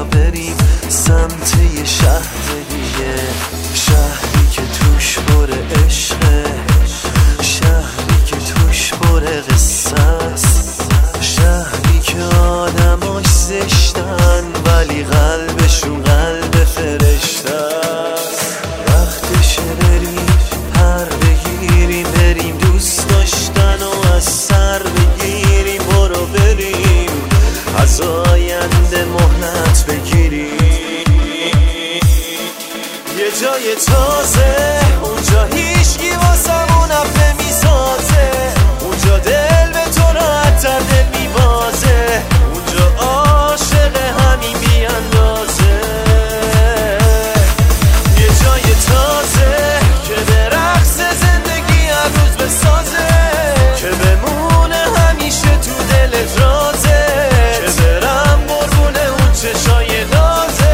بیا بریم سمت یه شهر دیگه، شهری که توش پر عشقه، شهری که توش پر قصه است، شهری که آدماش زشتن ولی قلبشون قلب فرشته است. وقتشه بریم پر بگیریم، بریم دوست داشتن و از سر بگیریم، برو بریم از آینده مهلت بگیریم. یه جای تازه اونجا هیچکی واسمون اف نمیسازه، اونجا دل به تو راحت‌تر دل میبازه، اونجا عاشق همین بیاندازه. یه جای تازه که به رقص زندگی هر روز بسازه، که بمونه همیشه تو دلت رازه، که برم قربون اون چشای نازه.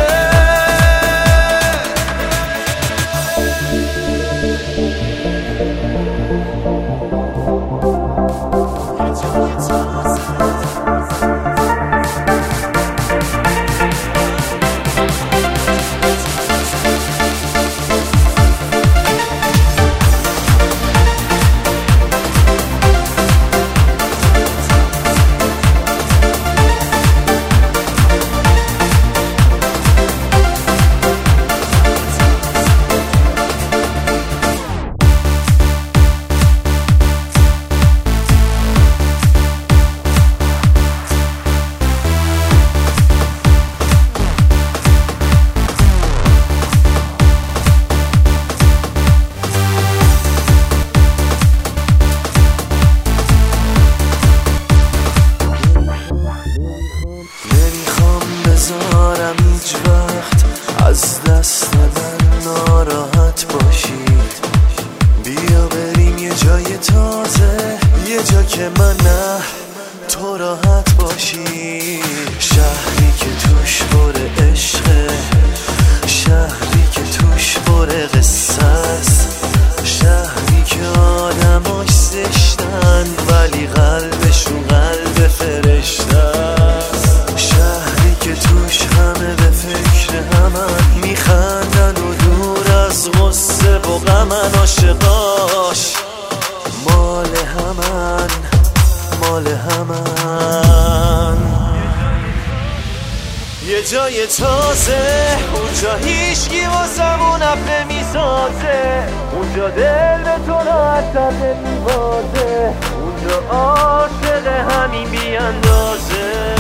نمیذارم هیچ وقت از دست من ناراحت باشید، بیا بریم یه جای تازه، یه جا که من نه تو راحت باشی. شهری که توش پر عشقه، شهری که توش پر قصه است، شهری که آدماش زشتن ولی قلبشون قلب فرشته است، شهری که توش همه به فکر همن، میخندن و دور از غصه و غمن، عاشقاش مال همن مال همن. یه جای تازه اونجا هیچکی واسمون اف نمیسازه، اونجا دل به تو راحت‌تر نمیبازه، اونجا عاشق همین بیاندازه.